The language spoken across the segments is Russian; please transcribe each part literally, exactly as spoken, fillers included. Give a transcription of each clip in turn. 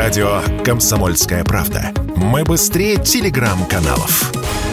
Радио «Комсомольская правда». Мы быстрее телеграм-каналов.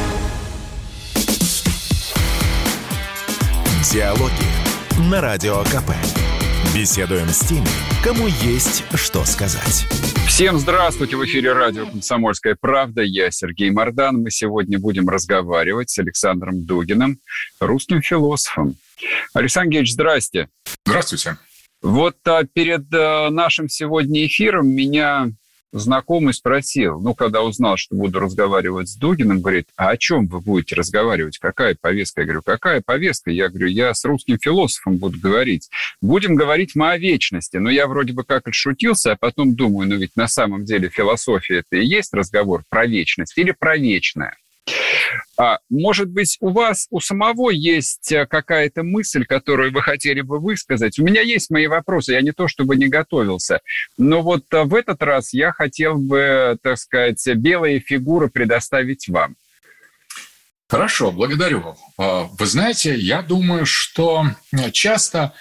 Диалоги на Радио КП. Беседуем с теми, кому есть что сказать. Всем здравствуйте! В эфире радио «Комсомольская правда». Я Сергей Мордан. Мы сегодня будем разговаривать с Александром Дугиным, русским философом. Александр Георгиевич, здрасте. Здравствуйте. Вот а, перед а, нашим сегодня эфиром меня знакомый спросил, ну, когда узнал, что буду разговаривать с Дугиным, говорит, а о чем вы будете разговаривать? Какая повестка? Я говорю, какая повестка? Я говорю, я с русским философом буду говорить. Будем говорить мы о вечности. Но я вроде бы как отшутился, а потом думаю, ну, ведь на самом деле философия это и есть разговор про вечность или про вечное. А, может быть, у вас, у самого есть какая-то мысль, которую вы хотели бы высказать? У меня есть мои вопросы, я не то чтобы не готовился, но вот в этот раз я хотел бы, так сказать, белые фигуры предоставить вам. Хорошо, благодарю. Вы знаете, я думаю, что часто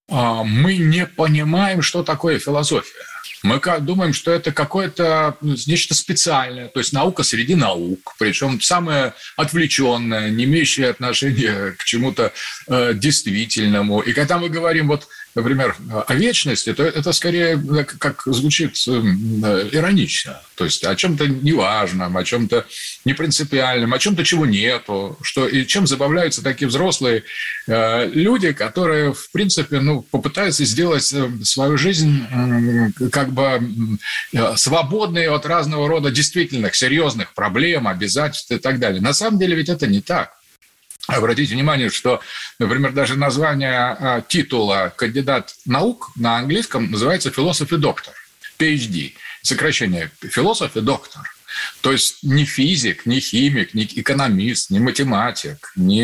мы не понимаем, что такое философия. Мы думаем, что это какое-то нечто специальное, то есть наука среди наук, причем самое отвлеченное, не имеющее отношения к чему-то э, действительному. И когда мы говорим, вот, например, о вечности, то это скорее как звучит э, иронично, то есть о чем-то неважном, о чем-то непринципиальном, о чем-то, чего нету, что, и чем забавляются такие взрослые э, люди, которые, в принципе, ну, попытаются сделать свою жизнь э, как бы свободные от разного рода действительных, серьезных проблем, обязательств и так далее. На самом деле ведь это не так. Обратите внимание, что, например, даже название титула кандидат наук на английском называется «философ и доктор», пи эйч ди, сокращение «философ и доктор». То есть ни физик, ни химик, ни экономист, ни математик, ни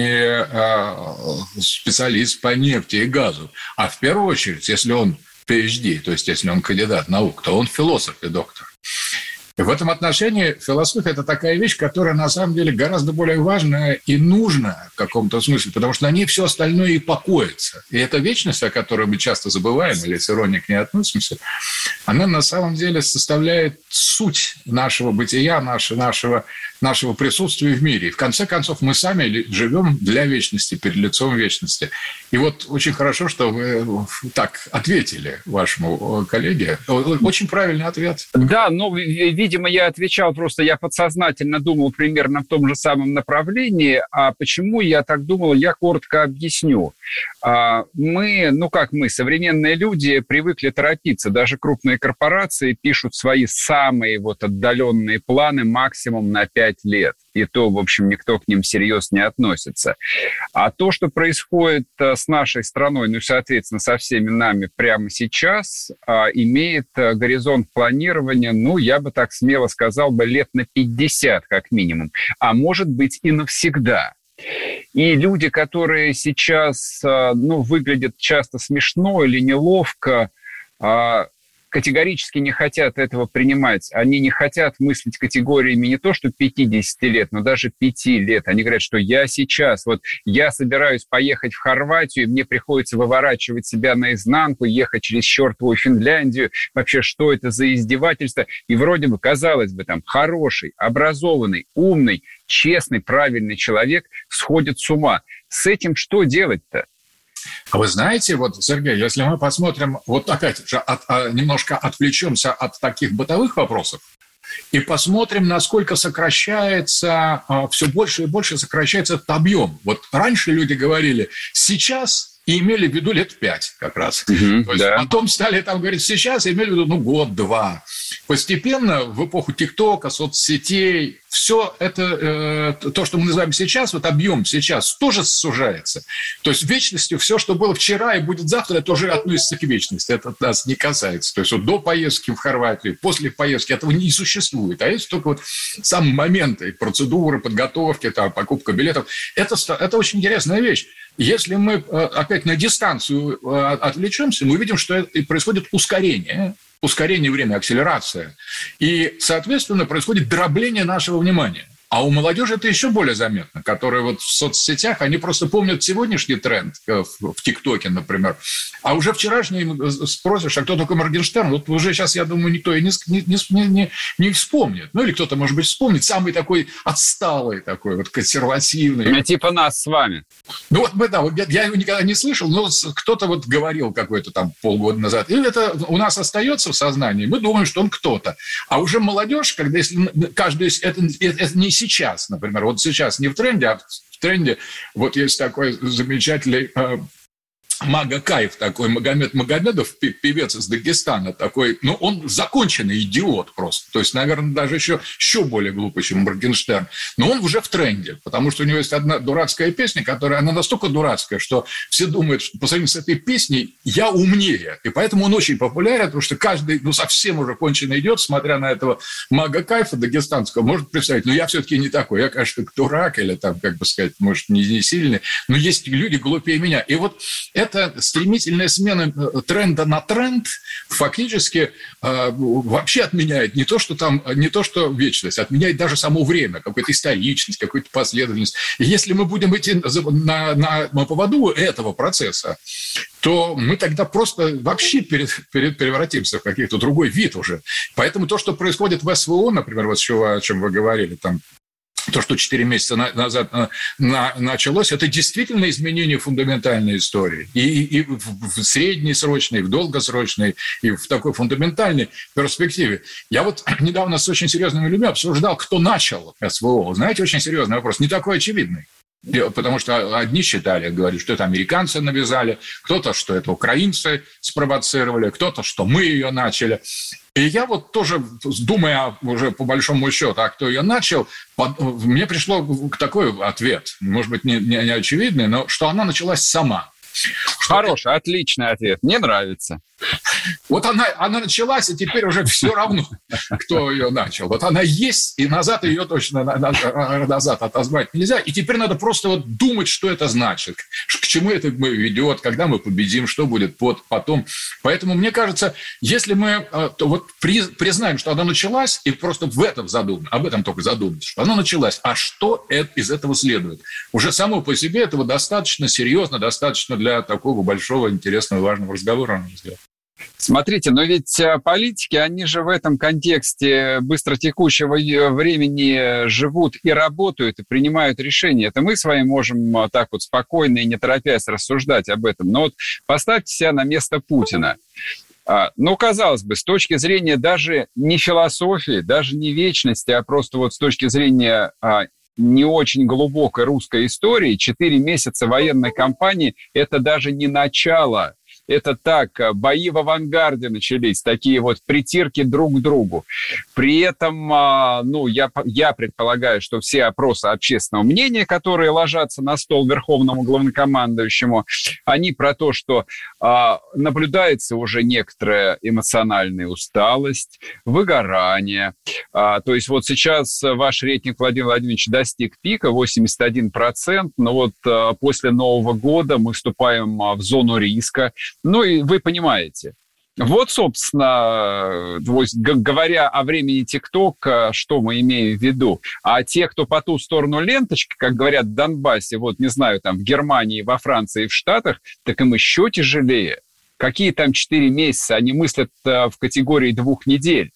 э, специалист по нефти и газу, а в первую очередь, если он пи эйч ди, то есть если он кандидат наук, то он философ и доктор. И в этом отношении философия – это такая вещь, которая на самом деле гораздо более важная и нужная в каком-то смысле, потому что на ней все остальное и покоится. И эта вечность, о которой мы часто забываем или с иронией к ней относимся, она на самом деле составляет суть нашего бытия, нашего, нашего, нашего присутствия в мире. И в конце концов мы сами живем для вечности, перед лицом вечности. И вот очень хорошо, что вы так ответили вашему коллеге. Очень правильный ответ. Да, но, видимо, я отвечал просто, я подсознательно думал примерно в том же самом направлении. А почему я так думал, я коротко объясню. Мы, ну как мы, современные люди, привыкли торопиться. Даже крупные корпорации пишут свои самые вот отдаленные планы максимум на пять лет. И то, в общем, никто к ним всерьез не относится. А то, что происходит с нашей страной, ну и, соответственно, со всеми нами прямо сейчас, имеет горизонт планирования, ну, я бы так смело сказал бы, лет на пятьдесят как минимум, а может быть и навсегда. И люди, которые сейчас, ну, выглядят часто смешно или неловко, категорически не хотят этого принимать. Они не хотят мыслить категориями не то, что пятьдесят лет, но даже пяти лет. Они говорят, что я сейчас, вот я собираюсь поехать в Хорватию, и мне приходится выворачивать себя наизнанку, ехать через чертову Финляндию. Вообще, что это за издевательство? И вроде бы, казалось бы, там хороший, образованный, умный, честный, правильный человек сходит с ума. С этим что делать-то? А вы знаете, вот, Сергей, если мы посмотрим, вот опять же, от, а, немножко отвлечемся от таких бытовых вопросов и посмотрим, насколько сокращается, а, все больше и больше сокращается этот объем. Вот раньше люди говорили «сейчас», и имели в виду лет пять как раз. Mm-hmm, То есть да. Потом стали там говорить «сейчас», и имели в виду ну, год-два. Постепенно в эпоху ТикТока, соцсетей, все это, э, то, что мы называем сейчас, вот объем сейчас, тоже сужается. То есть вечностью все, что было вчера и будет завтра, это уже относится к вечности. Это нас не касается. То есть вот до поездки в Хорватию, после поездки этого не существует. А есть только вот сам момент и процедуры, подготовки, там, покупка билетов. Это, это очень интересная вещь. Если мы опять на дистанцию отвлечемся, мы увидим, что происходит ускорение. Ускорение времени, акселерация. И, соответственно, происходит дробление нашего внимания. А у молодежи это еще более заметно, которые вот в соцсетях, они просто помнят сегодняшний тренд в ТикТоке, например, а уже вчерашний спросишь, а кто такой Моргенштерн, вот уже сейчас, я думаю, никто и не, не, не, не вспомнит. Ну, или кто-то, может быть, вспомнит, самый такой отсталый, такой вот консервативный. Ну, типа нас с вами. Ну, вот мы, да, я его никогда не слышал, но кто-то вот говорил какой-то там полгода назад, и это у нас остается в сознании, мы думаем, что он кто-то. А уже молодежь, когда если каждый... Это, это не сейчас, например, вот сейчас не в тренде, а в тренде вот есть такой замечательный... Мага Кайф такой, Магомед Магомедов, певец из Дагестана такой, ну, он законченный идиот просто. То есть, наверное, даже еще, еще более глупый, чем Моргенштерн. Но он уже в тренде, потому что у него есть одна дурацкая песня, которая, она настолько дурацкая, что все думают, что по сравнению с этой песней я умнее. И поэтому он очень популярен, потому что каждый, ну, совсем уже конченый идиот, смотря на этого Мага Кайфа дагестанского, может представить, ну, я все-таки не такой, я, конечно, дурак или там, как бы сказать, может, не, не сильный, но есть люди глупее меня. И вот это стремительная смена тренда на тренд фактически э, вообще отменяет не то, что там, не то, что вечность, отменяет даже само время, какую-то историчность, какую-то последовательность. И если мы будем идти на, на, на поводу этого процесса, то мы тогда просто вообще перед, перед, превратимся в какой-то другой вид уже. Поэтому то, что происходит в СВО, например, вот о чем вы говорили, там, то, что четыре месяца назад на, началось, это действительно изменение фундаментальной истории. И, и в среднесрочной, и в долгосрочной, и в такой фундаментальной перспективе. Я вот недавно с очень серьезными людьми обсуждал, кто начал СВО. Знаете, очень серьезный вопрос, не такой очевидный. Потому что одни считали, говорят, что это американцы навязали, кто-то, что это украинцы спровоцировали, кто-то, что мы ее начали. И я вот тоже, думая уже по большому счету, а кто ее начал, мне пришло такой ответ, может быть, не, не, не очевидный, но что она началась сама. Хороший, отличный ответ. Мне нравится. Вот она, она началась, и теперь уже все равно, кто ее начал. Вот она есть, и назад ее точно назад отозвать нельзя. И теперь надо просто вот думать, что это значит, к чему это ведет, когда мы победим, что будет потом. Поэтому, мне кажется, если мы то вот признаем, что она началась, и просто в этом задумаем, об этом только задуматься, что она началась, а что из этого следует? Уже само по себе этого достаточно серьезно, достаточно для такого большого, интересного, важного разговора, на мой взгляд. Смотрите, но ведь политики, они же в этом контексте быстротекущего времени живут и работают, и принимают решения. Это мы с вами можем так вот спокойно и не торопясь рассуждать об этом. Но вот поставьте себя на место Путина. Ну, казалось бы, с точки зрения даже не философии, даже не вечности, а просто вот с точки зрения не очень глубокой русской истории, четыре месяца военной кампании – это даже не начало. Это так, бои в авангарде начались, такие вот притирки друг к другу. При этом, ну, я, я предполагаю, что все опросы общественного мнения, которые ложатся на стол верховному главнокомандующему, они про то, что а, наблюдается уже некоторая эмоциональная усталость, выгорание. А, то есть вот сейчас ваш рейтинг, Владимир Владимирович, достиг пика, восемьдесят один процент, но вот а, после Нового года мы вступаем а, в зону риска. Ну и вы понимаете. Вот, собственно, говоря о времени ТикТока, что мы имеем в виду. А те, кто по ту сторону ленточки, как говорят в Донбассе, вот, не знаю, там в Германии, во Франции, в Штатах, так им еще тяжелее. Какие там четыре месяца? Они мыслят в категории двух недель.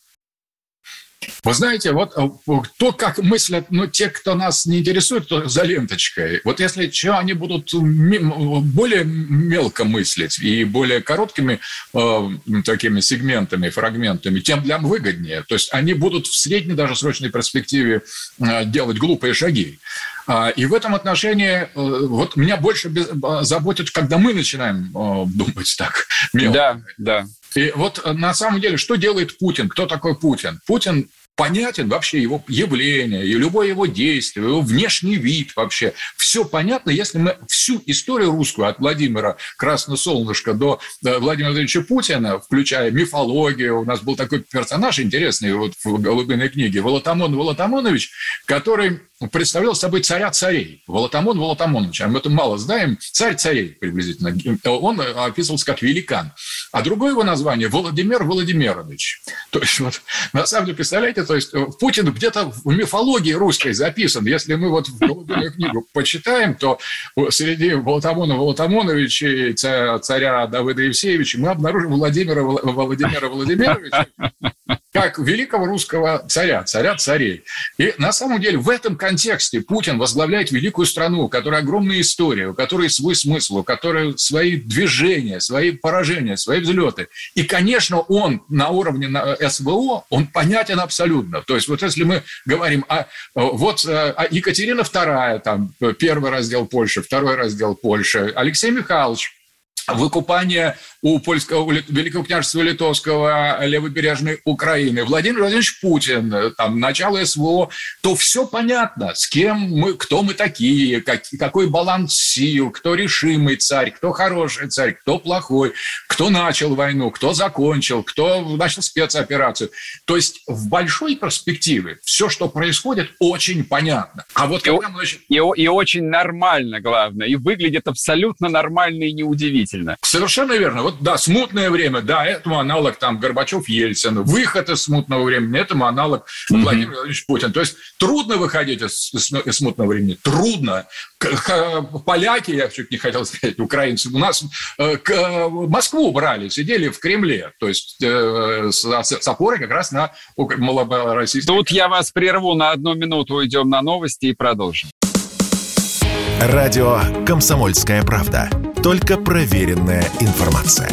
Вы знаете, вот то, как мыслят, ну, те, кто нас не интересует, то за ленточкой. Вот если что, они будут более мелко мыслить и более короткими э, такими сегментами, фрагментами, тем для них выгоднее. То есть они будут в средней, даже срочной перспективе э, делать глупые шаги. Э, и в этом отношении э, вот меня больше без, э, заботит, когда мы начинаем э, думать так мелко. Да, да. И вот на самом деле, что делает Путин? Кто такой Путин? Путин понятен вообще его явление, и любое его действие, его внешний вид вообще. Все понятно, если мы всю историю русскую от Владимира Красносолнышко до Владимира Владимировича Путина, включая мифологию, у нас был такой персонаж интересный вот в «Голубиной книге», Волотомон Волотомонович, который представлял собой царя царей. Волотомон Волотомонович. А мы это мало знаем. Царь царей приблизительно. Он описывался как великан. А другое его название – Владимир Владимирович. То есть, вот, на самом деле, представляете, то есть Путин где-то в мифологии русской записан. Если мы вот в «Голубиную книгу» почитаем, то среди Волотомонова Волотомоновича и царя Давыда Евсеевича мы обнаружим Владимира Владимира Владимировича как великого русского царя, царя царей. И на самом деле в этом контексте Путин возглавляет великую страну, у которой огромная история, у которой свой смысл, у которой свои движения, свои поражения, свои взлеты. И, конечно, он на уровне СВО, он понятен абсолютно. То есть вот если мы говорим, о, вот Екатерина вторая, там, первый раздел Польши, второй раздел Польши, Алексей Михайлович, выкупание у польского, у Великого княжества Литовского левобережной Украины, Владимир Владимирович Путин, там, начало СВО, то все понятно, с кем мы, кто мы такие, как, какой баланс сил, кто решимый царь, кто хороший царь, кто плохой, кто начал войну, кто закончил, кто начал спецоперацию. То есть в большой перспективе все, что происходит, очень понятно. А вот когда мы... и, и очень нормально, главное, и выглядит абсолютно нормально и неудивительно. Совершенно верно. Вот да, смутное время, да, этому аналог там Горбачев-Ельцин. Выход из смутного времени, этому аналог mm-hmm. Владимир Владимирович Путин. То есть трудно выходить из, из, из смутного времени. Трудно. Поляки, я чуть не хотел сказать, украинцы, у нас к Москву брали, сидели в Кремле. То есть с, с опорой как раз на малороссийский. Тут я вас прерву на одну минуту, уйдем на новости и продолжим. Радио «Комсомольская правда». Только проверенная информация.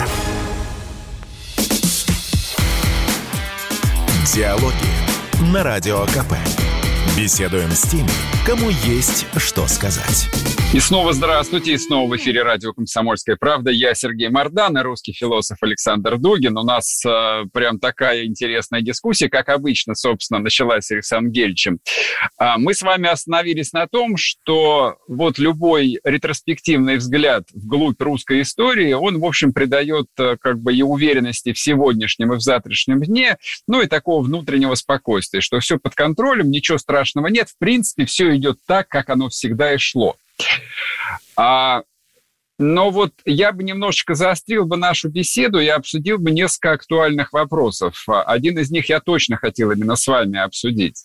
Диалоги на Радио КП. Беседуем с теми, кому есть что сказать. И снова здравствуйте, и снова в эфире радио «Комсомольская правда». Я Сергей Мордан и русский философ Александр Дугин. У нас э, прям такая интересная дискуссия, как обычно, собственно, началась с Александром Гельчем. А мы с вами остановились на том, что вот любой ретроспективный взгляд вглубь русской истории, он, в общем, придает как бы и уверенности в сегодняшнем и в завтрашнем дне, ну и такого внутреннего спокойствия, что все под контролем, ничего страшного нет, в принципе, все идет так, как оно всегда и шло. А, но вот я бы немножечко заострил бы нашу беседу и обсудил бы несколько актуальных вопросов. Один из них я точно хотел именно с вами обсудить.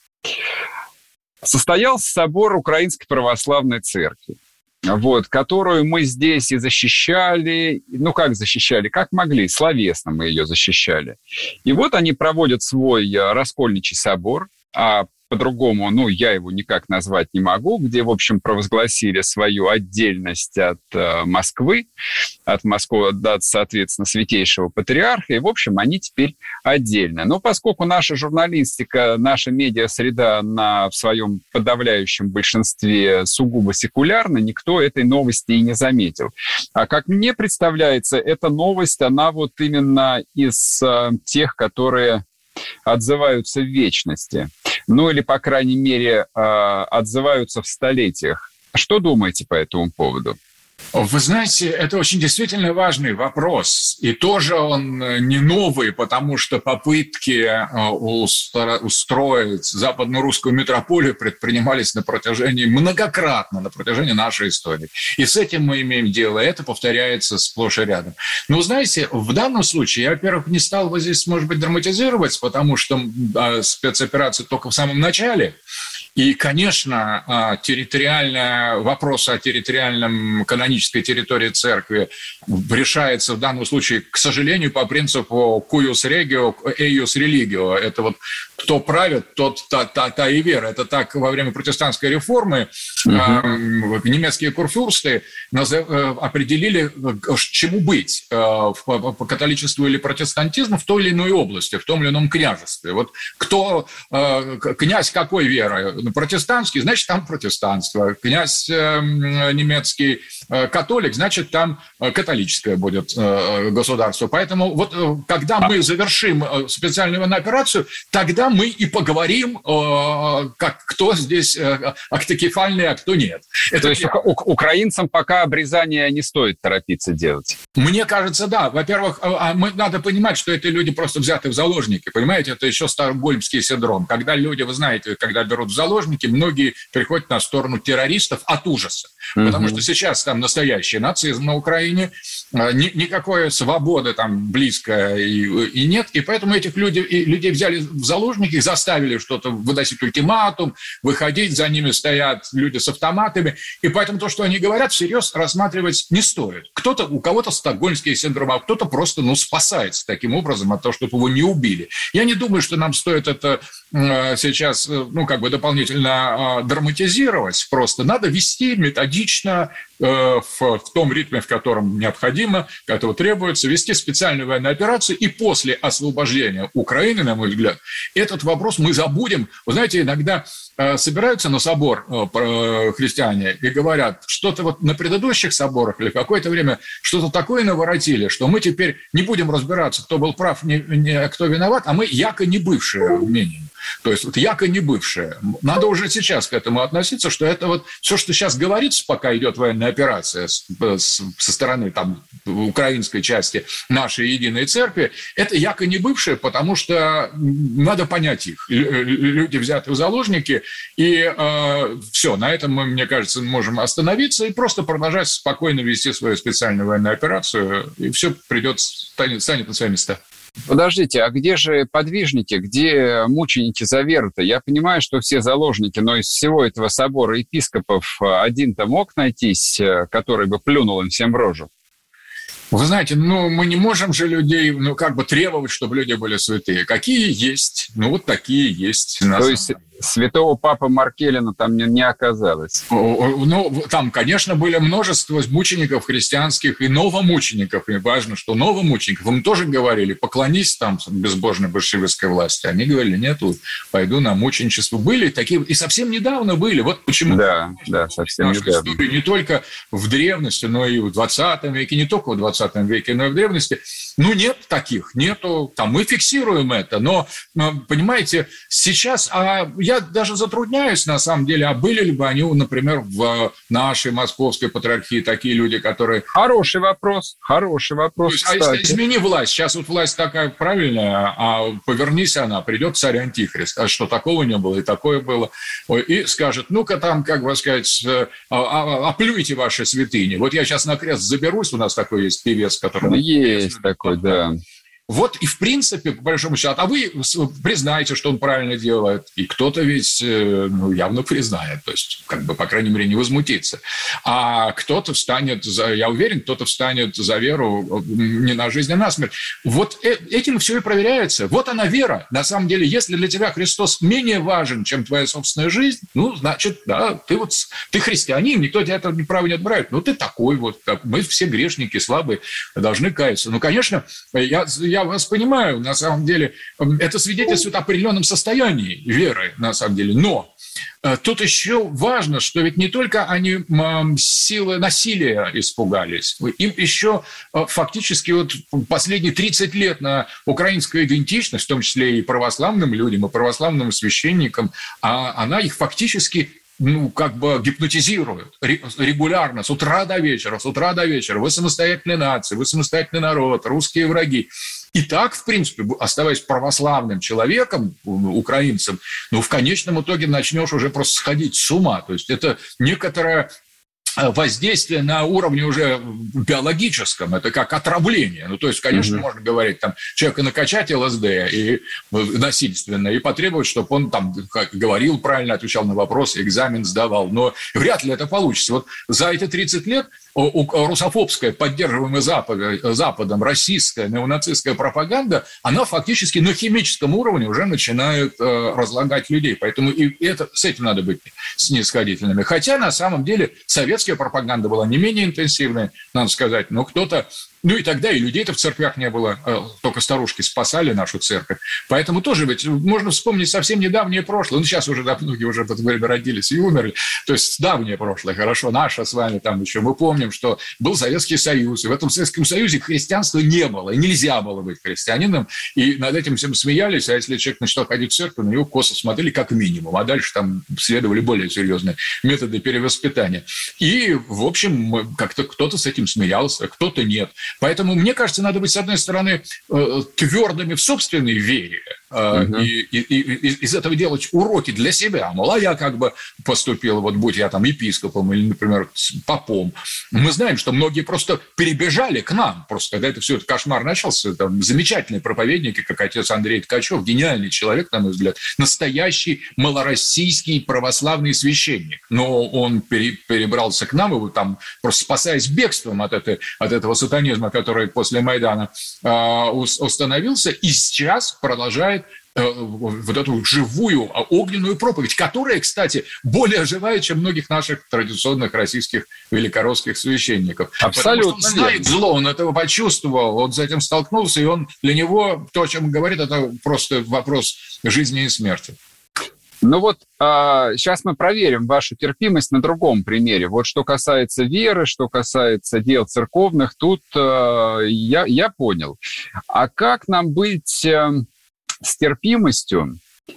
Состоялся собор Украинской Православной Церкви, вот, которую мы здесь и защищали, ну как защищали, как могли, словесно мы ее защищали. И вот они проводят свой Раскольничий собор, а по-другому, ну, я его никак назвать не могу, где, в общем, провозгласили свою отдельность от э, Москвы, от Москвы, от, соответственно, Святейшего Патриарха, и, в общем, они теперь отдельно. Но поскольку наша журналистика, наша медиа-среда на, в своем подавляющем большинстве сугубо секулярна, никто этой новости и не заметил. А как мне представляется, эта новость, она вот именно из э, тех, которые отзываются в вечности. Ну или, по крайней мере, отзываются в столетиях. Что думаете по этому поводу? Вы знаете, это очень действительно важный вопрос. И тоже он не новый, потому что попытки устроить западно-русскую метрополию предпринимались на протяжении, многократно на протяжении нашей истории. И с этим мы имеем дело. Это повторяется сплошь и рядом. Но, знаете, в данном случае, я, во-первых, не стал бы здесь, может быть, драматизировать, потому что спецоперация только в самом начале. И, конечно, территориальный вопрос о территориальном канонической территории церкви решается в данном случае, к сожалению, по принципу «cuius regio, eius religio». Это вот кто правит, тот та, та, та и вера. Это так во время протестантской реформы uh-huh. э, немецкие курфюрсты определили, чему быть по католичеству или протестантизму в той или иной области, в том или ином княжестве. Вот кто князь какой веры? Протестантский, значит, там протестанство. Князь э, немецкий э, католик, значит, там католическое будет э, государство. Поэтому вот э, когда мы завершим э, специальную военную операцию, тогда мы и поговорим, э, как, кто здесь э, автокефальный, а кто нет. Это То есть у, украинцам пока обрезание не стоит торопиться делать? Мне кажется, да. Во-первых, э, мы, надо понимать, что эти люди просто взяты в заложники. Понимаете, это еще стокгольмский синдром. Когда люди, вы знаете, когда берут в заложники, заложники, многие переходят на сторону террористов от ужаса. Mm-hmm. Потому что сейчас там настоящий нацизм на Украине, ни, никакой свободы там близко и, и нет. И поэтому этих людей, и людей взяли в заложники, заставили что-то выносить ультиматум, выходить, за ними стоят люди с автоматами. И поэтому то, что они говорят, всерьез рассматривать не стоит. Кто-то, у кого-то стокгольмский синдром, а кто-то просто ну, спасается таким образом от того, чтобы его не убили. Я не думаю, что нам стоит это э, сейчас ну, как бы дополнительно э, драматизировать. Просто надо вести методично э, в, в том ритме, в котором необходимо, этого требуется, вести специальную военную операцию. И после освобождения Украины, на мой взгляд, этот вопрос мы забудем. Вы знаете, иногда э, собираются на собор э, христиане и говорят, что-то вот на предыдущих соборах или какое-то время что-то такое наворотили, что мы теперь не будем разбираться, кто был прав, не, не, кто виноват, а мы яко не бывшие в мнении. То есть вот яко не бывшие. Надо уже сейчас к этому относиться, что это вот все, что сейчас говорится, пока идет военная операция с, с, со стороны там, украинской части нашей единой церкви, это яко не бывшие, потому что надо понять их. Люди взяты в заложники, и э, все, на этом мы, мне кажется, можем остановиться и просто продолжать спокойно вести свою специальную военную операцию, и все придет, станет, станет на свои места. Подождите, а где же подвижники, где мученики за веру-то? Я понимаю, что все заложники, но из всего этого собора епископов один-то мог найтись, который бы плюнул им всем в рожу? Вы знаете, ну, мы не можем же людей, ну, как бы требовать, чтобы люди были святые. Какие есть, ну, вот такие есть. То есть святого папы Маркелина там не, не оказалось? Ну, там, конечно, были множество мучеников христианских и новомучеников. И важно, что новомучеников. Им тоже говорили, поклонись там безбожной большевистской власти. Они говорили, нет, пойду на мученичество. Были такие, и совсем недавно были. Вот почему. Да, да, совсем недавно. Не только в древности, но и в двадцатом веке, не только в двадцатом веке, но и в древности. Ну, нет таких, нету. Там мы фиксируем это. Но, понимаете, сейчас... А я даже затрудняюсь, на самом деле, а были ли бы они, например, в нашей московской патриархии такие люди, которые... Хороший вопрос, хороший вопрос, есть, а если измени власть, сейчас вот власть такая правильная, а повернись она, придет царь-антихрист. А что, такого не было, и такое было. И скажет, ну-ка там, как бы сказать, оплюйте ваши святыни. Вот я сейчас на крест заберусь, у нас такой есть певец, который... Есть такой, да. Вот и в принципе, по большому счету, а вы признаете, что он правильно делает, и кто-то ведь ну, явно признает, то есть, как бы, по крайней мере, не возмутится. А кто-то встанет, за, я уверен, кто-то встанет за веру не на жизнь, а на смерть. Вот этим все и проверяется. Вот она вера. На самом деле, если для тебя Христос менее важен, чем твоя собственная жизнь, ну, значит, да, ты вот, ты христианин, никто тебя этого права не отбирает. Ну, ты такой вот, мы все грешники, слабые, должны каяться. Ну, конечно, я... Я вас понимаю, на самом деле, это свидетельствует о определенном состоянии веры, на самом деле. Но тут еще важно, что ведь не только они силы насилия испугались, им еще фактически вот последние тридцать лет на украинскую идентичность, в том числе и православным людям, и православным священникам, она их фактически ну, как бы гипнотизируют регулярно, с утра до вечера, с утра до вечера. Вы самостоятельная нация, вы самостоятельный народ, русские враги. И так, в принципе, оставаясь православным человеком, украинцем, ну, в конечном итоге начнешь уже просто сходить с ума. То есть это некоторое воздействие на уровне уже биологическом, это как отравление. Ну, то есть, конечно, mm-hmm. можно говорить, там, человека накачать ЛСД и насильственно, и потребовать, чтобы он там говорил правильно, отвечал на вопросы, экзамен сдавал. Но вряд ли это получится. Вот за эти тридцать лет русофобская, поддерживаемая Западом, Западом российская неонацистская пропаганда, она фактически на химическом уровне уже начинает э, разлагать людей. Поэтому и это, с этим надо быть снисходительными. Хотя, на самом деле, советская пропаганда была не менее интенсивной, надо сказать, но кто-то... Ну и тогда и людей-то в церквях не было, только старушки спасали нашу церковь. Поэтому тоже ведь можно вспомнить совсем недавнее прошлое. Ну сейчас уже да, многие уже в это время родились и умерли. То есть давнее прошлое, хорошо, наше с вами там еще. Мы помним, что был Советский Союз, и в этом Советском Союзе христианства не было, и нельзя было быть христианином. И над этим всем смеялись, а если человек начинал ходить в церковь, на него косо смотрели как минимум, а дальше там следовали более серьезные методы перевоспитания. И, в общем, как-то кто-то с этим смеялся, кто-то нет. Поэтому, мне кажется, надо быть, с одной стороны, твердыми в собственной вере, угу. и, и, и из этого делать уроки для себя. Мол, а я как бы поступил, вот будь я там епископом или, например, попом. Мы знаем, что многие просто перебежали к нам. Просто когда это все, этот кошмар начался, там замечательные проповедники, как отец Андрей Ткачев, гениальный человек, на мой взгляд, настоящий малороссийский православный священник. Но он пере, перебрался к нам, и там просто спасаясь бегством от, этой, от этого сатанизма, который после Майдана э, установился, и сейчас продолжает э, вот эту живую огненную проповедь, которая, кстати, более живая, чем многих наших традиционных российских великоросских священников. Абсолютно. Потому что он знает зло, он этого почувствовал, он с этим столкнулся, и он для него, то, о чем он говорит, это просто вопрос жизни и смерти. Ну вот а, сейчас мы проверим вашу терпимость на другом примере. Вот что касается веры, что касается дел церковных, тут а, я, я понял. А как нам быть а, с терпимостью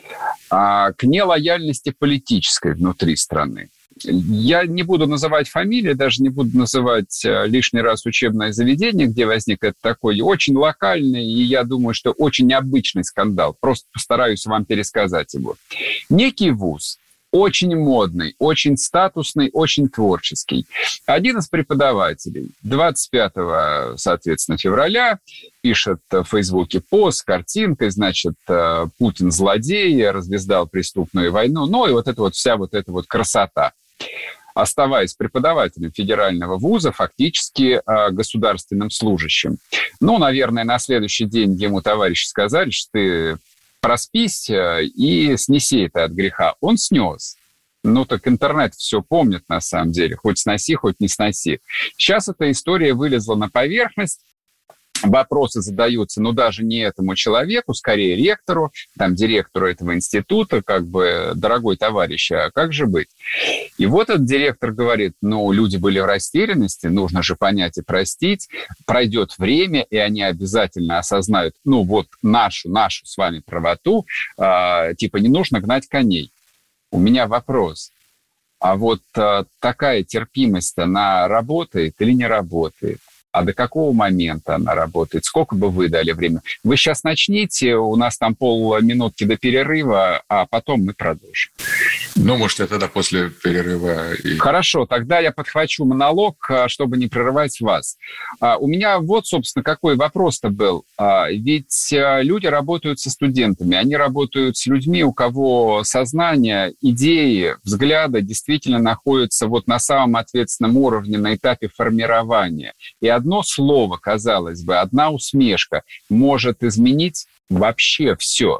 а, к нелояльности политической внутри страны? Я не буду называть фамилии, даже не буду называть лишний раз учебное заведение, где возник это такой очень локальный и, я думаю, что очень необычный скандал. Просто постараюсь вам пересказать его. Некий вуз, очень модный, очень статусный, очень творческий. Один из преподавателей двадцать пятого, соответственно, февраля пишет в Фейсбуке пост с картинкой, значит, Путин злодей, развязал преступную войну. Ну и вот это вот вся вот эта вот красота. Оставаясь преподавателем федерального вуза, фактически э, государственным служащим. Ну, наверное, на следующий день ему товарищи сказали, что ты проспись э, и снеси это от греха. Он снес. Ну, так интернет все помнит, на самом деле. Хоть сноси, хоть не сноси. Сейчас эта история вылезла на поверхность. Вопросы задаются, ну, даже не этому человеку, скорее ректору, там, директору этого института, как бы, дорогой товарищ, а как же быть? И вот этот директор говорит, ну, люди были в растерянности, нужно же понять и простить, пройдет время, и они обязательно осознают, ну, вот нашу, нашу с вами правоту, э, типа, не нужно гнать коней. У меня вопрос. А вот э, такая терпимость, она работает или не работает? А до какого момента она работает? Сколько бы вы дали время? Вы сейчас начните, у нас там полминутки до перерыва, а потом мы продолжим. Ну, может, я тогда после перерыва... И... Хорошо, тогда я подхвачу монолог, чтобы не прерывать вас. У меня вот, собственно, какой вопрос-то был. Ведь люди работают со студентами, они работают с людьми, у кого сознание, идеи, взгляды действительно находятся вот на самом ответственном уровне, на этапе формирования. И одно слово, казалось бы, одна усмешка может изменить вообще все.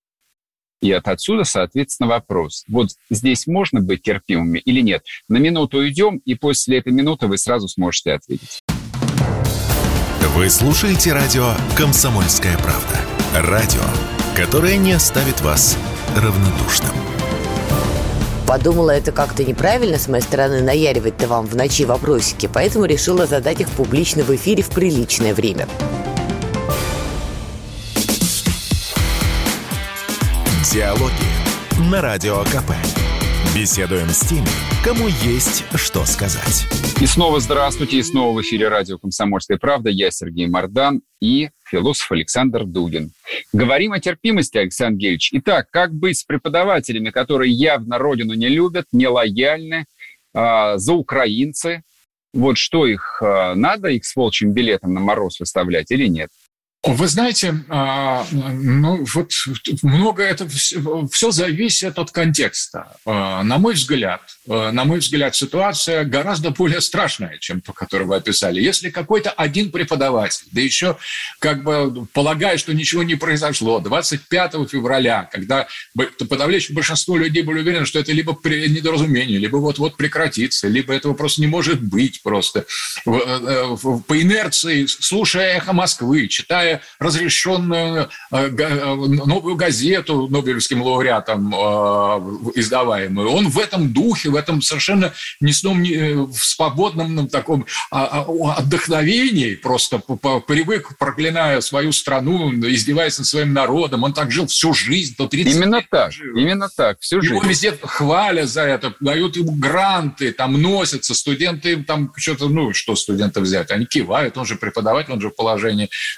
И от отсюда, соответственно, вопрос. Вот здесь можно быть терпимыми или нет? На минуту уйдем, и после этой минуты вы сразу сможете ответить. Вы слушаете радио «Комсомольская правда». Радио, которое не оставит вас равнодушным. Подумала, это как-то неправильно с моей стороны наяривать-то вам в ночи вопросики, поэтому решила задать их публично в эфире в приличное время. Диалоги на Радио КП. Беседуем с теми, кому есть что сказать. И снова здравствуйте, и снова в эфире радио «Комсомольская правда». Я Сергей Мардан и философ Александр Дугин. Говорим о терпимости, Александр Геевич. Итак, как быть с преподавателями, которые явно родину не любят, нелояльны, э, за украинцы? Вот что их э, надо, их с волчьим билетом на мороз выставлять или нет? Вы знаете, ну вот много это все зависит от контекста. На мой взгляд, на мой взгляд, ситуация гораздо более страшная, чем ту, которую вы описали. Если какой-то один преподаватель, да еще как бы полагая, что ничего не произошло, двадцать пятого февраля, когда подавляющее большинство людей были уверены, что это либо недоразумение, либо вот-вот прекратится, либо этого просто не может быть просто. По инерции, слушая «Эхо Москвы», читая разрешенную новую газету нобелевским лауреатом издаваемую. Он в этом духе, в этом совершенно не сном, не, в свободном таком отдохновении просто привык, проклиная свою страну, издеваясь над своим народом. Он так жил всю жизнь. То тридцать именно лет так, жил. именно так, всю жизнь. Его везде хвалят за это, дают ему гранты, там носятся, студенты там что-то, ну, что студентов взять? Они кивают, он же преподаватель, он же в положении авторитета.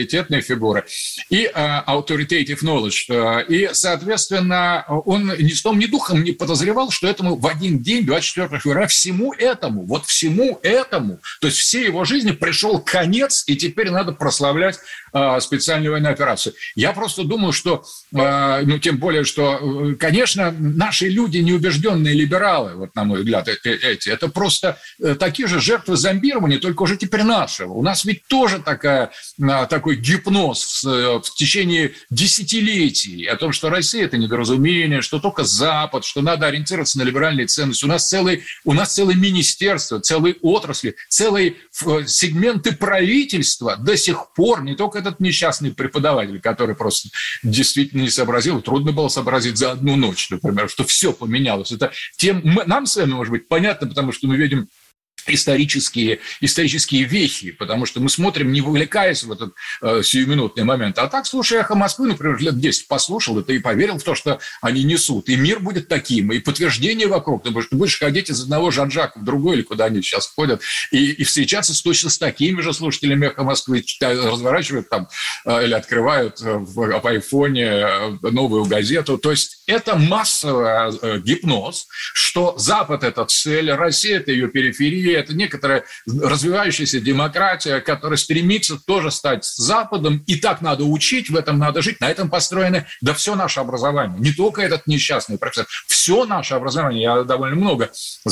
авторитетные фигуры, и authoritative knowledge. И, соответственно, он ни сном, ни духом не подозревал, что этому в один день, двадцать четвёртого февраля, всему этому, вот всему этому, то есть всей его жизни пришел конец, и теперь надо прославлять специальную военную операцию. Я просто думаю, что, ну, тем более, что, конечно, наши люди, неубежденные либералы, вот, на мой взгляд, эти, это просто такие же жертвы зомбирования, только уже теперь нашего. У нас ведь тоже такая, такой гипноз в течение десятилетий о том, что Россия – это недоразумение, что только Запад, что надо ориентироваться на либеральные ценности. У нас целые, у нас целое министерство, целые отрасли, целые сегменты правительства до сих пор, не только этот несчастный преподаватель, который просто действительно не сообразил, трудно было сообразить за одну ночь, например, что все поменялось. Это тем, нам с вами, может быть, понятно, потому что мы видим исторические, исторические вехи, потому что мы смотрим, не вовлекаясь в этот э, сиюминутный момент. А так, слушая «Эхо Москвы», например, лет десять послушал это и поверил в то, что они несут. И мир будет таким, и подтверждение вокруг. Ты будешь, ты будешь ходить из одного Жан-Жака в другой, или куда они сейчас ходят, и, и встречаться с, точно с такими же слушателями «Эхо Москвы», читают, разворачивают там э, или открывают э, в, в айфоне э, новую газету. То есть это массовый э, гипноз, что Запад – это цель, Россия – это ее периферия, это некоторая развивающаяся демократия, которая стремится тоже стать Западом, и так надо учить, в этом надо жить. На этом построено, да, все наше образование. Не только этот несчастный профессор, все наше образование. Я довольно много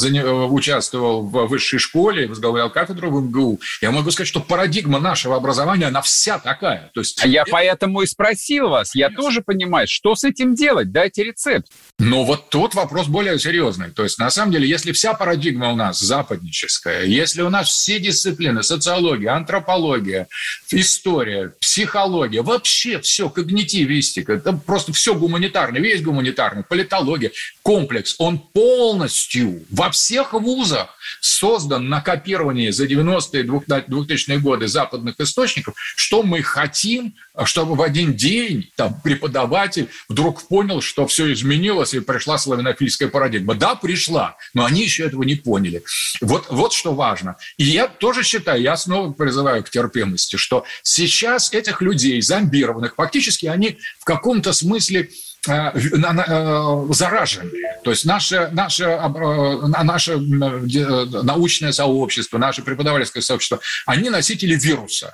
участвовал в высшей школе, возглавлял кафедру в эм гэ у. Я могу сказать, что парадигма нашего образования, она вся такая. То есть, а я это... поэтому и спросил вас. Я тоже понимаю, что с этим делать? Дайте рецепт. Но вот тут вопрос более серьезный. То есть, на самом деле, если вся парадигма у нас западническая, если у нас все дисциплины, социология, антропология, история, психология, вообще все, когнитивистика, это просто все гуманитарное, весь гуманитарный, политология, комплекс, он полностью во всех вузах создан на копировании за девяностые, двухтысячные годы западных источников, что мы хотим, чтобы в один день там преподаватель вдруг понял, что все изменилось и пришла славянофильская парадигма. Да, пришла, но они еще этого не поняли. Вот, вот что важно. И я тоже считаю, я снова призываю к терпимости, что сейчас этих людей, зомбированных, фактически они в каком-то смысле заражены. То есть наше, наше, наше научное сообщество, наше преподавательское сообщество, они носители вируса,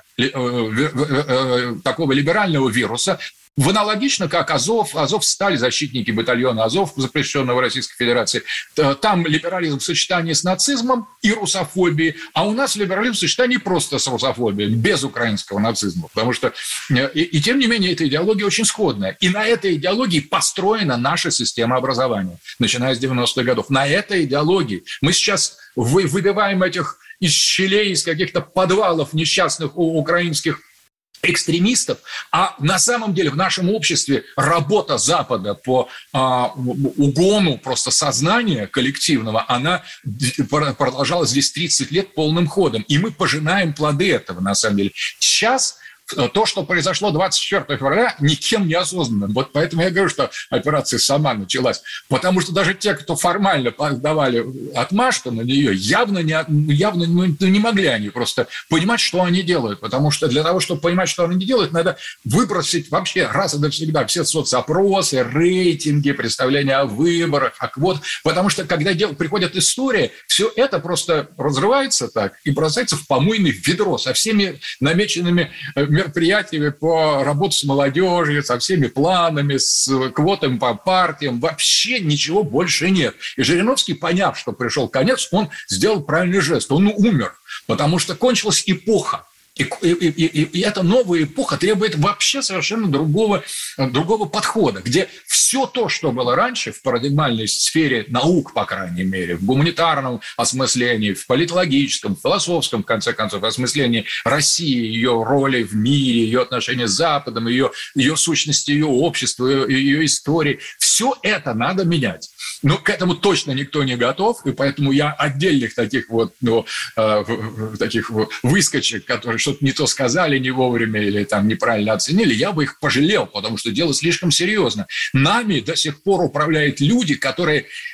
такого либерального вируса, в аналогично, как Азов, Азов стали защитники батальона Азов, запрещенного в Российской Федерации. Там либерализм в сочетании с нацизмом и русофобией, а у нас либерализм в сочетании просто с русофобией, без украинского нацизма. Потому что, и, и тем не менее, эта идеология очень сходная. И на этой идеологии построена наша система образования, начиная с девяностых годов. На этой идеологии мы сейчас вы, выбиваем этих из щелей, из каких-то подвалов несчастных украинских экстремистов, а на самом деле в нашем обществе работа Запада по а, угону просто сознания коллективного, она продолжалась здесь тридцать лет полным ходом, и мы пожинаем плоды этого на самом деле. Сейчас то, что произошло двадцать четвёртого февраля, никем не осознанно. Вот поэтому я говорю, что операция сама началась. Потому что даже те, кто формально давали отмашку на нее, явно не, явно не могли они просто понимать, что они делают. Потому что для того, чтобы понимать, что они делают, надо выбросить вообще раз и навсегда все соцопросы, рейтинги, представления о выборах, о квотах. Потому что когда дел, приходит история, все это просто разрывается так и бросается в помойное ведро со всеми намеченными мероприятиями по работе с молодежью, со всеми планами, с квотами по партиям. Вообще ничего больше нет. И Жириновский, поняв, что пришел конец, он сделал правильный жест. Он умер, потому что кончилась эпоха. И, и, и, и эта новая эпоха требует вообще совершенно другого, другого подхода, где все то, что было раньше в парадигмальной сфере наук, по крайней мере, в гуманитарном осмыслении, в политологическом, в философском, в конце концов, осмыслении России, ее роли в мире, ее отношения с Западом, ее, ее сущности, ее общества, ее, ее истории, все это надо менять. Но к этому точно никто не готов, и поэтому я отдельных таких вот, ну, э, таких вот выскочек, которые что-то не то сказали не вовремя или там неправильно оценили, я бы их пожалел, потому что дело слишком серьезно. Нами до сих пор управляют люди, которые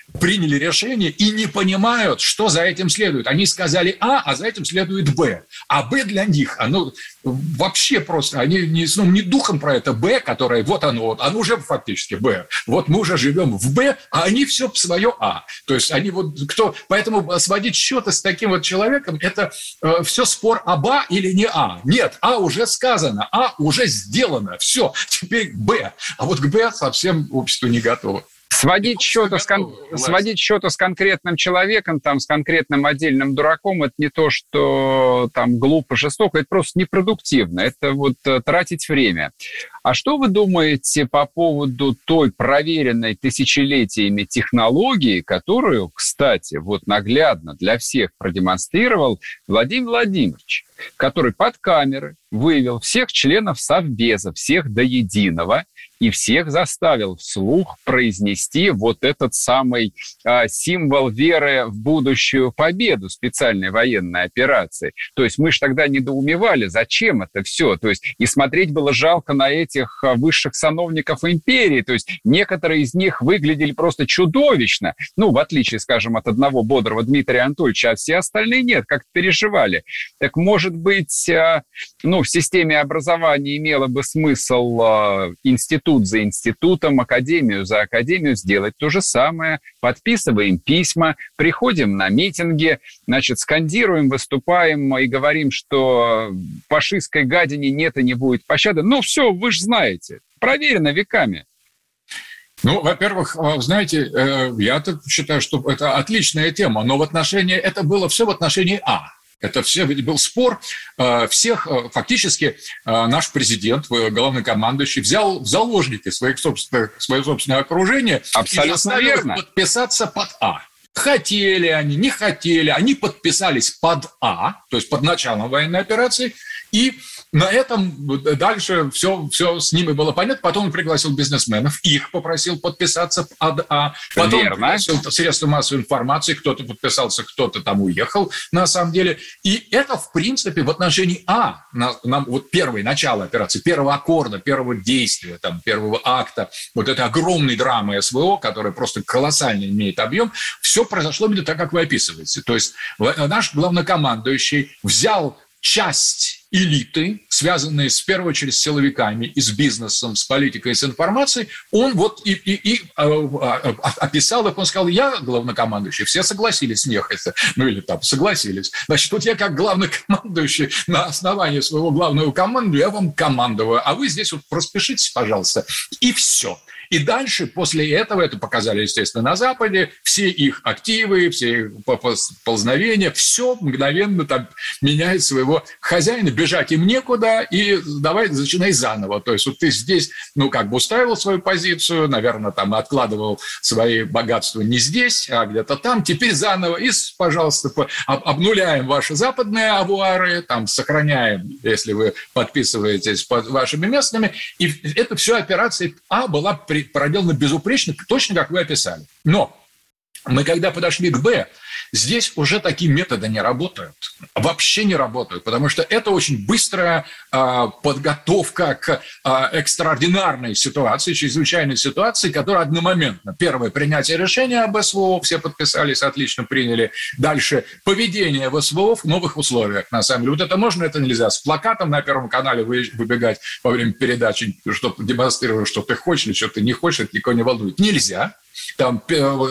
приняли решение и не понимают, что за этим следует. Они сказали А, а за этим следует Б. А Б для них, оно вообще просто, они ни сном, ни духом про это Б, которое вот оно, вот, оно уже фактически Б. Вот мы уже живем в Б, а они все свое А. То есть они вот кто... Поэтому сводить счеты с таким вот человеком, это э, все спор об А или не А. Нет, А уже сказано, А уже сделано. Все, теперь Б. А вот к Б совсем общество не готово. Сводить счеты, с кон... Сводить счеты с конкретным человеком, там, с конкретным отдельным дураком, это не то, что там глупо, жестоко, это просто непродуктивно, это вот тратить время. А что вы думаете по поводу той проверенной тысячелетиями технологии, которую, кстати, вот наглядно для всех продемонстрировал Владимир Владимирович, который под камеры вывел всех членов Совбеза, всех до единого, и всех заставил вслух произнести вот этот самый э, символ веры в будущую победу специальной военной операции. То есть мы же тогда недоумевали, зачем это все. То есть и смотреть было жалко на этих высших сановников империи. То есть некоторые из них выглядели просто чудовищно. Ну, в отличие, скажем, от одного бодрого Дмитрия Анатольевича, а все остальные нет, как-то переживали. Так может быть, э, ну, в системе образования имело бы смысл э, институт за институтом, академию за академию сделать то же самое. Подписываем письма, приходим на митинги, значит, скандируем, выступаем и говорим, что фашистской гадине нет и не будет пощады. Ну, все, вы же знаете. Проверено веками. Ну, во-первых, знаете, я-то считаю, что это отличная тема, но в отношении, это было все в отношении А. Это все был спор всех, фактически наш президент, главнокомандующий, взял в заложники своих собственных, свое собственное окружение. Абсолютно и заставил верно. Их подписаться под А. Хотели они, не хотели, они подписались под А, то есть под началом военной операции, и на этом дальше все, все с ними было понятно. Потом он пригласил бизнесменов, их попросил подписаться под А. Потом Верно. пригласил средства массовой информации, кто-то подписался, кто-то там уехал, на самом деле. И это, в принципе, в отношении А, нам вот первое начало операции, первого аккорда, первого действия, там, первого акта, вот этой огромной драмы СВО, которая просто колоссально имеет объем, все произошло именно так, как вы описываете. То есть наш главнокомандующий взял часть элиты, связанные с, в первую очередь с силовиками, и с бизнесом, с политикой, с информацией, он вот и, и, и описал их, он сказал, я главнокомандующий, все согласились ехать, ну или там согласились. Значит, вот я как главнокомандующий на основании своего главного команды, я вам командую, а вы здесь вот распишитесь, пожалуйста, и все. И дальше, после этого, это показали, естественно, на Западе, все их активы, все их поползновения, все мгновенно там меняет своего хозяина, бежать им некуда, и давай начинай заново. То есть вот ты здесь, ну, как бы устраивал свою позицию, наверное, там откладывал свои богатства не здесь, а где-то там, теперь заново, и, пожалуйста, обнуляем ваши западные авуары, там, сохраняем, если вы подписываетесь под вашими местными, и это все операция А была при проделано безупречно, точно как вы описали. Но мы, когда подошли к Б, здесь уже такие методы не работают. Вообще не работают, потому что это очень быстрая э, подготовка к э, экстраординарной ситуации, чрезвычайной ситуации, которая одномоментно. Первое – принятие решения об СВО, все подписались, отлично приняли. Дальше – поведение в СВО в новых условиях. На самом деле, вот это можно, это нельзя. С плакатом на Первом канале выбегать во время передачи, чтобы демонстрировать, что ты хочешь или что ты не хочешь, это никого не волнует. Нельзя. Там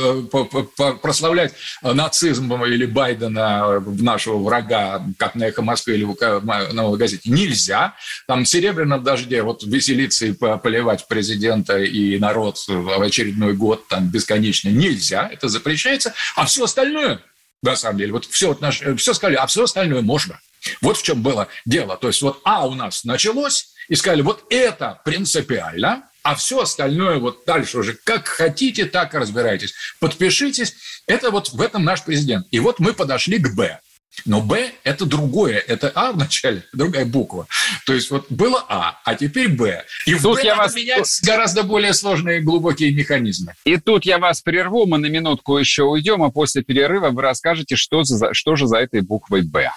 прославлять нацизм или Байдена, нашего врага, как на «Эхо Москвы» или в «Новой газете», нельзя. Там в «Серебряном дожде» вот веселиться и поливать президента и народ в очередной год там бесконечно нельзя, это запрещается. А все остальное, на самом деле, вот все, вот наш, все сказали, а все остальное можно. Вот в чем было дело. То есть вот А у нас началось, и сказали, вот это принципиально, а все остальное вот дальше уже как хотите, так и разбирайтесь. Подпишитесь. Это вот в этом наш президент. И вот мы подошли к Б. Но Б – это другое. Это А в начале, другая буква. То есть вот было А, а теперь Б. И в Б надо вас... менять гораздо более сложные глубокие механизмы. И тут я вас прерву, мы на минутку еще уйдем, а после перерыва вы расскажете, что, за... что же за этой буквой Б.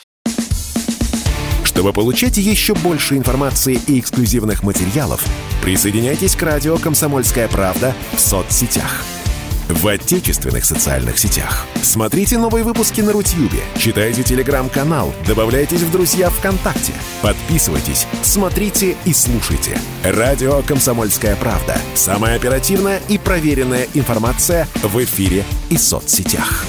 Чтобы получать еще больше информации и эксклюзивных материалов, присоединяйтесь к радио «Комсомольская правда» в соцсетях. в отечественных социальных сетях. Смотрите новые выпуски на Рутьюбе, читайте телеграм-канал, добавляйтесь в друзья ВКонтакте, подписывайтесь, смотрите и слушайте. Радио «Комсомольская правда». Самая оперативная и проверенная информация в эфире и соцсетях.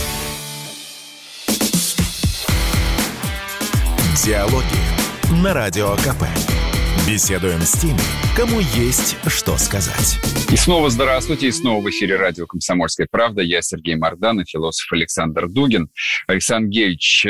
Диалоги на Радио КП. Беседуем с теми, кому есть что сказать. И снова здравствуйте, и снова в эфире радио «Комсомольская правда». Я Сергей Мордан и философ Александр Дугин. Александр Геевич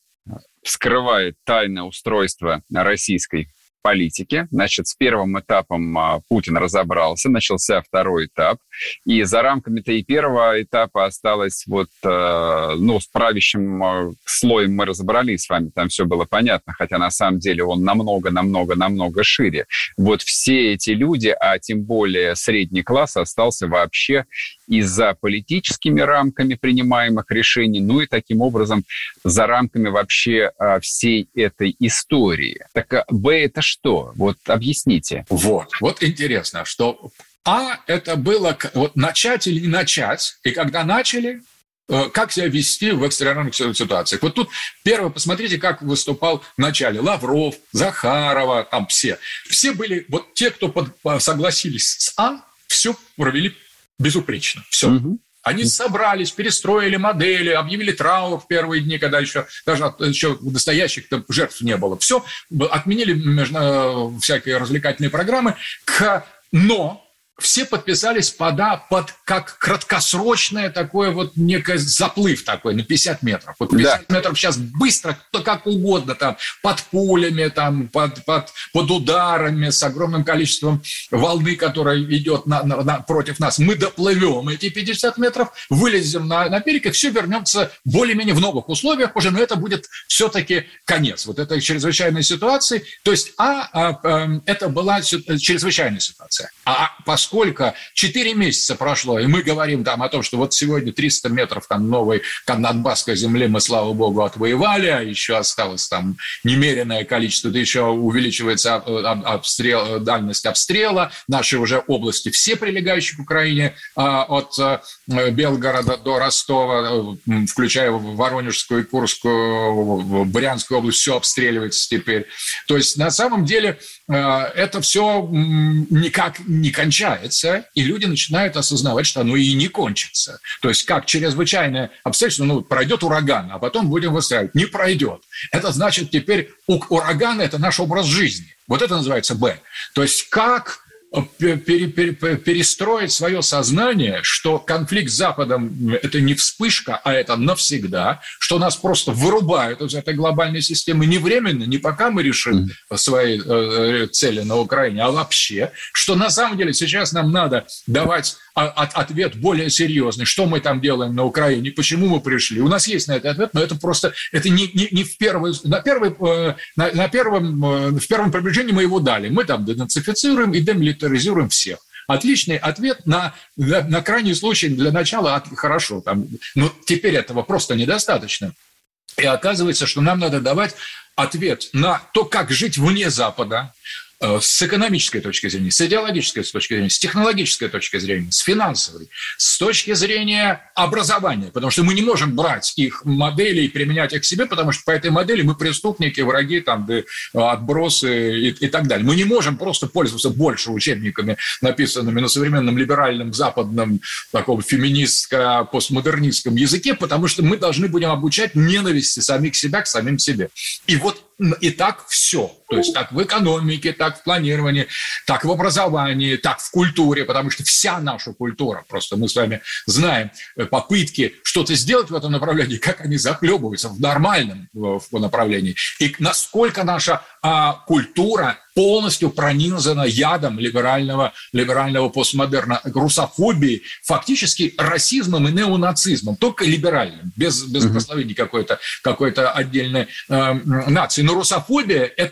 вскрывает тайное устройство российской политики. Значит, с первым этапом Путин разобрался, начался второй этап. И за рамками-то и первого этапа осталось вот, ну, с правящим слоем мы разобрались с вами, там все было понятно, хотя на самом деле он намного-намного-намного шире. Вот все эти люди, а тем более средний класс, остался вообще и за политическими рамками принимаемых решений, ну и таким образом за рамками вообще всей этой истории. Так вы это что? Вот объясните. Вот, вот интересно, что А это было вот начать или не начать, и когда начали, как себя вести в экстренных ситуациях. Вот тут первое, посмотрите, как выступал в начале Лавров, Захарова, там все. Все были, вот те, кто под, согласились с А, все провели безупречно, все. Угу. Они собрались, перестроили модели, объявили траур в первые дни, когда еще даже еще настоящих жертв не было. Все, отменили между, всякие развлекательные программы, к, но все подписались под, под как краткосрочное такое вот некое заплыв такой на пятьдесят метров. Вот пятьдесят да. метров сейчас быстро, как угодно, там, под пулями, там, под, под, под ударами, с огромным количеством волны, которая идет на, на, на, против нас. Мы доплывем эти пятьдесят метров, вылезем на, на берег, и все вернется более-менее в новых условиях уже, но это будет все-таки конец вот этой чрезвычайной ситуации. То есть, а, а, а это была чрезвычайная ситуация. А поскольку Сколько? Четыре месяца прошло, и мы говорим там о том, что вот сегодня триста метров там новой канадбасской земли мы, слава богу, отвоевали, а еще осталось там немеренное количество, да еще увеличивается обстрел, дальность обстрела. Наши уже области, все прилегающие к Украине, от Белгорода до Ростова, включая Воронежскую и Курскую, Брянскую область, все обстреливается теперь. То есть на самом деле это все никак не кончается. И люди начинают осознавать, что оно и не кончится. То есть как чрезвычайное обстоятельство, ну, пройдет ураган, а потом будем выстраивать. Не пройдет. Это значит, теперь ураган – это наш образ жизни. Вот это называется Б. То есть как перестроить свое сознание, что конфликт с Западом – это не вспышка, а это навсегда, что нас просто вырубают из этой глобальной системы не временно, не пока мы решим свои цели на Украине, а вообще, что на самом деле сейчас нам надо давать ответ более серьезный, что мы там делаем на Украине, почему мы пришли. У нас есть на это ответ, но это просто это не, не, не в первый, на, первый, на, на первом, в первом приближении мы его дали. Мы там денацифицируем и демилитаризируем всех. Отличный ответ на, на, на крайний случай для начала от, хорошо. Там, но теперь этого просто недостаточно. И оказывается, что нам надо давать ответ на то, как жить вне Запада, с экономической точки зрения, с идеологической точки зрения, с технологической точки зрения, с финансовой, с точки зрения образования, потому что мы не можем брать их модели и применять их к себе, потому что по этой модели мы преступники, враги, там, отбросы и, и так далее. Мы не можем просто пользоваться больше учебниками, написанными на современном либеральном, западном, таком феминистско-постмодернистском языке, потому что мы должны будем обучать ненависти самих себя к самим себе. И вот и так все. То есть так в экономике, так в планировании, так в образовании, так в культуре, потому что вся наша культура, просто мы с вами знаем попытки что-то сделать в этом направлении, как они захлебываются в нормальном в направлении. И насколько наша а, культура полностью пронизана ядом либерального, либерального постмодерна, русофобии, фактически расизмом и неонацизмом, только либеральным, без, без прославления какой-то, какой-то отдельной э, нации. Но русофобия – это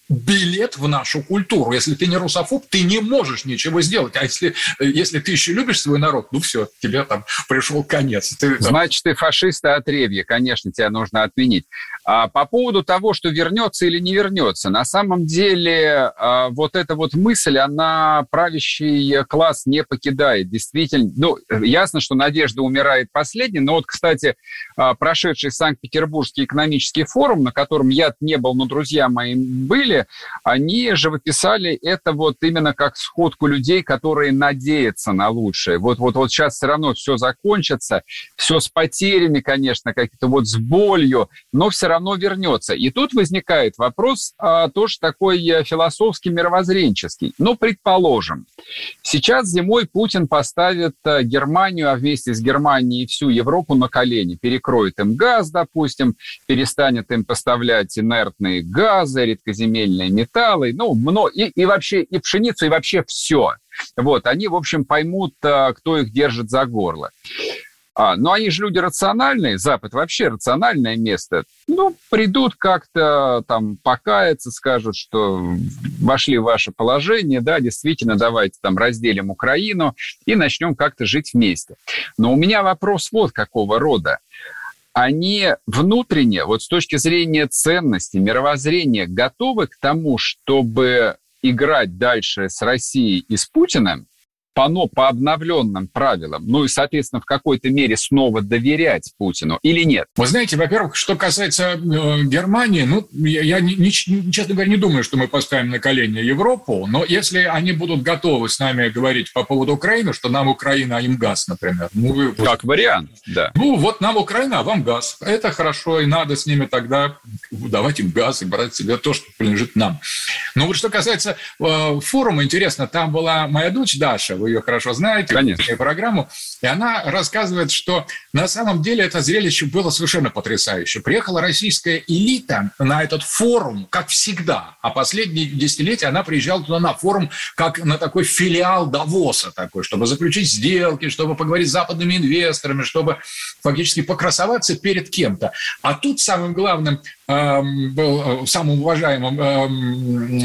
билет в нашу культуру. Если ты не русофоб, ты не можешь ничего сделать. А если, если ты еще любишь свой народ, ну все, тебе там пришел конец. Ты, там... Значит, ты фашист и отребье. Конечно, тебя нужно отменить. А по поводу того, что вернется или не вернется, на самом деле а, вот эта вот мысль, она правящий класс не покидает. Действительно, ну, ясно, что надежда умирает последней, но вот, кстати, прошедший Санкт-Петербургский экономический форум, на котором я не был, но друзья мои были, они же выписали это вот именно как сходку людей, которые надеются на лучшее. Вот, вот, вот сейчас все равно все закончится, все с потерями, конечно, какие-то вот с болью, но все равно вернется. И тут возникает вопрос, а, тоже такой философский, мировоззренческий. Ну, предположим, сейчас зимой Путин поставит Германию, а вместе с Германией всю Европу на колени, перекроет им газ, допустим, перестанет им поставлять инертные газы, редкоземельные металлы, ну, много, и, и вообще и пшеницу, и вообще все. Вот, они, в общем, поймут, кто их держит за горло. А, но они же люди рациональные, Запад вообще рациональное место. Ну, придут как-то там покаяться, скажут, что вошли в ваше положение, да, действительно, давайте там разделим Украину и начнем как-то жить вместе. Но у меня вопрос вот какого рода. Они внутренне, вот с точки зрения ценностей, мировоззрения, готовы к тому, чтобы играть дальше с Россией и с Путиным, по, по обновленным правилам, ну и, соответственно, в какой-то мере снова доверять Путину или нет? Вы знаете, во-первых, что касается э, Германии, ну, я, я не, не, честно говоря, не думаю, что мы поставим на колени Европу, но если они будут готовы с нами говорить по поводу Украины, что нам Украина, а им газ, например. Ну, вы, как вариант, да. Ну, вот нам Украина, а вам газ. Это хорошо, и надо с ними тогда давать им газ и брать себе то, что принадлежит нам. Но вот что касается э, форума, интересно, там была моя дочь Даша, вы ее хорошо знаете, конечно, программу, и она рассказывает, что на самом деле это зрелище было совершенно потрясающе. Приехала российская элита на этот форум, как всегда, а последние десятилетия она приезжала туда на форум, как на такой филиал Давоса такой, чтобы заключить сделки, чтобы поговорить с западными инвесторами, чтобы фактически покрасоваться перед кем-то. А тут самым главным был самым уважаемым э,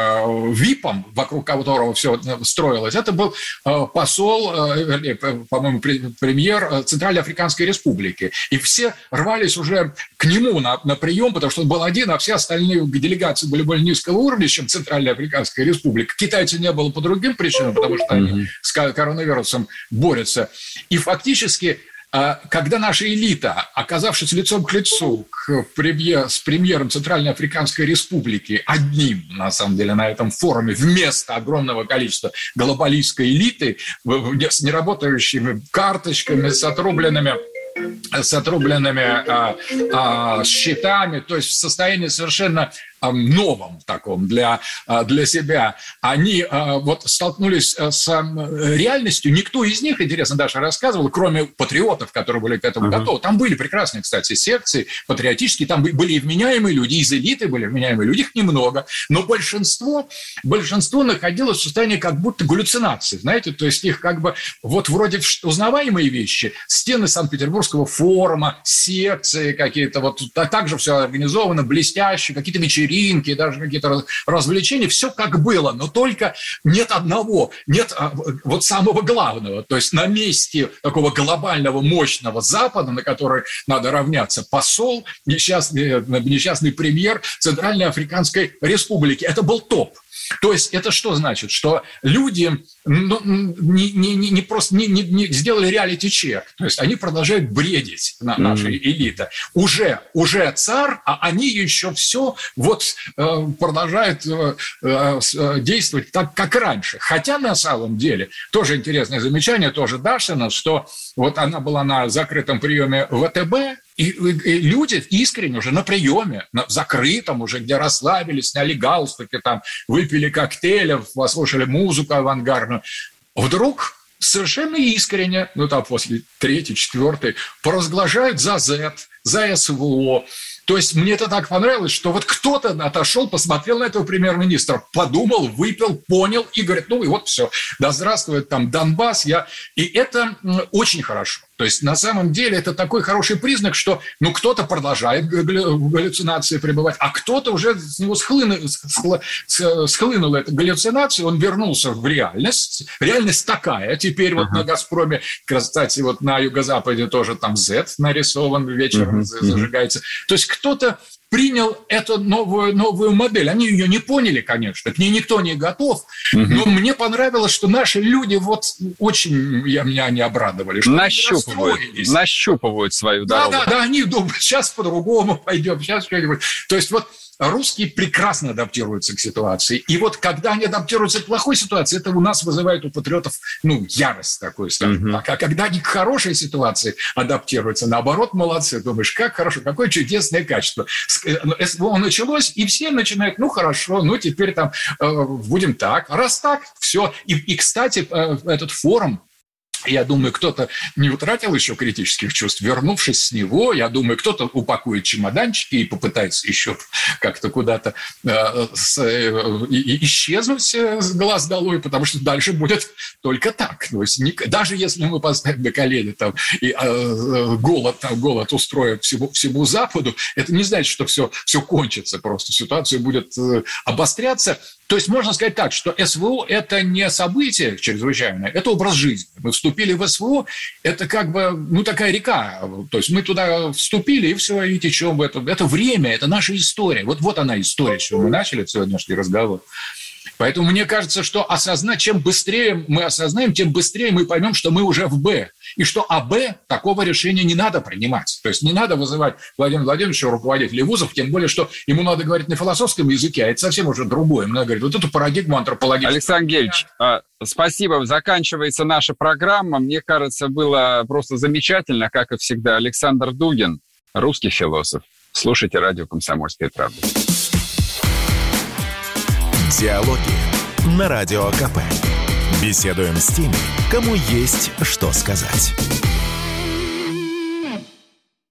э, випом, вокруг которого все строилось, это был посол, э, по-моему, премьер Центральноафриканской Республики. И все рвались уже к нему на, на прием, потому что он был один, а все остальные делегации были более низкого уровня, чем Центральноафриканская Республика. Китайцев не было по другим причинам, потому что они с коронавирусом борются. И фактически когда наша элита, оказавшись лицом к лицу к премьер, с премьером Центральноафриканской Республики, одним, на самом деле, на этом форуме, вместо огромного количества глобалистской элиты, с неработающими карточками, с отрубленными... с отрубленными а, а, счетами, то есть в состоянии совершенно а, новом таком для, а, для себя, они а, вот столкнулись с а, реальностью. Никто из них, интересно, Даша рассказывала, кроме патриотов, которые были к этому uh-huh. готовы. Там были прекрасные, кстати, секции патриотические, там были и вменяемые люди, из элиты были вменяемые люди, их немного, но большинство, большинство находилось в состоянии как будто галлюцинации, знаете, то есть их как бы вот вроде узнаваемые вещи, стены Санкт-Петербургского форума, секции какие-то, вот а также все организовано, блестяще, какие-то вечеринки, даже какие-то развлечения, все как было, но только нет одного, нет вот самого главного, то есть на месте такого глобального, мощного Запада, на который надо равняться, посол, несчастный, несчастный премьер Центральноафриканской Республики. Это был топ. То есть это что значит? Что люди ну, не, не, не просто не, не, не сделали реалити-чек. То есть они продолжают бредить, на, наша mm-hmm. элита. Уже, уже царь, а они еще все вот э, продолжают э, э, действовать так, как раньше. Хотя на самом деле, тоже интересное замечание, тоже Дашина, что вот она была на закрытом приеме ВТБ, И, и люди искренне уже на приеме, на закрытом уже, где расслабились, сняли галстуки, там, выпили коктейли, послушали музыку авангардную, вдруг совершенно искренне, ну там после третьей, четвертой, поразглашают за Z, за СВО. То есть мне это так понравилось, что вот кто-то отошел, посмотрел на этого премьер-министра, подумал, выпил, понял и говорит, ну и вот все, да здравствует там Донбасс. Я... И это очень хорошо. То То есть на самом деле это такой хороший признак, что ну, кто-то продолжает в галлюцинации пребывать, а кто-то уже с него схлынул, схлынула эта галлюцинация, он вернулся в реальность. Реальность такая. Теперь вот uh-huh. на «Газпроме», кстати, вот на юго-западе тоже там Z нарисован, вечером uh-huh. зажигается. То есть кто-то принял эту новую, новую модель. Они ее не поняли, конечно, к ней никто не готов, угу. но мне понравилось, что наши люди вот очень я, меня не обрадовали. Что нащупывают, нащупывают свою дорогу. Да, да, да, они думают, сейчас по-другому пойдем, сейчас что-нибудь. То есть вот русские прекрасно адаптируются к ситуации. И вот когда они адаптируются к плохой ситуации, это у нас вызывает у патриотов, ну, ярость такую, скажем mm-hmm. так. А когда они к хорошей ситуации адаптируются, наоборот, молодцы. Думаешь, как хорошо, какое чудесное качество. СВО началось, и все начинают, ну, хорошо, ну, теперь там э, будем так. Раз так, все. И, и кстати, э, этот форум, я думаю, кто-то не утратил еще критических чувств. Вернувшись с него, я думаю, кто-то упакует чемоданчики и попытается еще как-то куда-то э, с, э, исчезнуть с глаз долой, потому что дальше будет только так. То есть, не, даже если мы поставим на колени там, и э, голод, там, голод устроим всему, всему Западу, это не значит, что все, все кончится просто. Ситуация будет э, обостряться. То есть можно сказать так, что СВО – это не событие чрезвычайное, это образ жизни. Мы вступили в СВО, это как бы, ну, такая река. То есть мы туда вступили, и все, и течем в это. Это время, это наша история. Вот, вот она история, с чего мы начали сегодняшний разговор. Поэтому мне кажется, что осознать, чем быстрее мы осознаем, тем быстрее мы поймем, что мы уже в «Б». И что а «Б» такого решения не надо принимать. То есть не надо вызывать Владимира Владимировича, руководителя вузов, тем более, что ему надо говорить на философском языке, а это совсем уже другое. Ему надо говорить вот эту парадигму антропологическую. Александр Гельевич, спасибо. Заканчивается наша программа. Мне кажется, было просто замечательно, как и всегда. Александр Дугин, русский философ. Слушайте радио «Комсомольская правда». Диалоги на Радио КП. Беседуем с теми, кому есть что сказать.